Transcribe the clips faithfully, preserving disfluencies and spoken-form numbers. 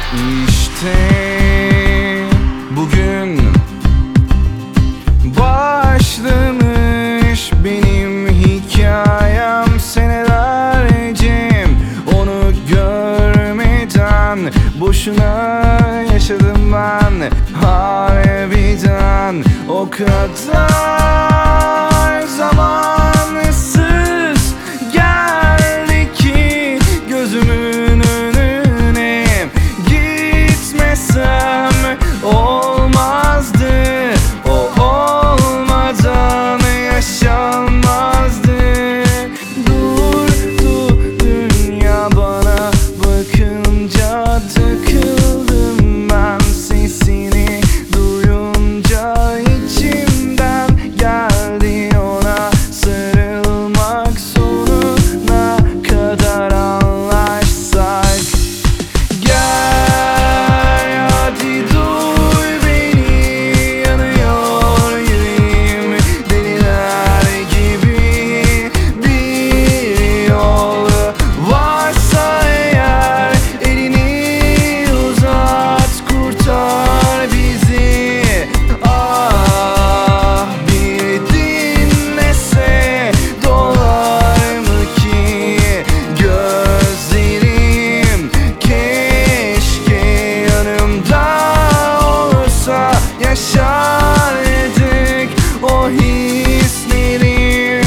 İşte bugün başlamış benim hikayem, senelerce onu görmeden boşuna yaşadım ben. Harbiden o kadar zamansız geldi ki gözümün önüne. Gitmesem olmazdı, o olmadan yaşanmazdı. Durdu dünya bana bakınca, takıldım ben sesini duyunca. İçimden geldi ona sarılmak, sonuna kadar anlaşsak. Gel hadi duy beni, yanıyor yüreğim deliler gibi. Bir yol varsa eğer, elini uzat, kurtar bizi. Ah, bir dinlese dolar mı ki gözlerim? Keşke yanımda olsa, yaşardık o hisleri.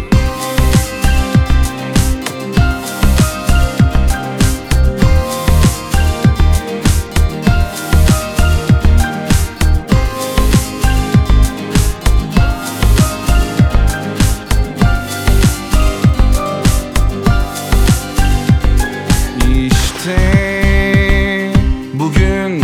İşte bugün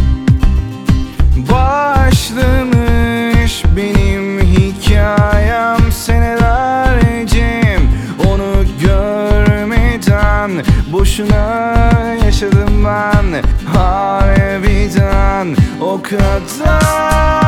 başlamış benim hikayem, senelerce onu görmeden boşuna yaşadım ben. Harbiden o kadar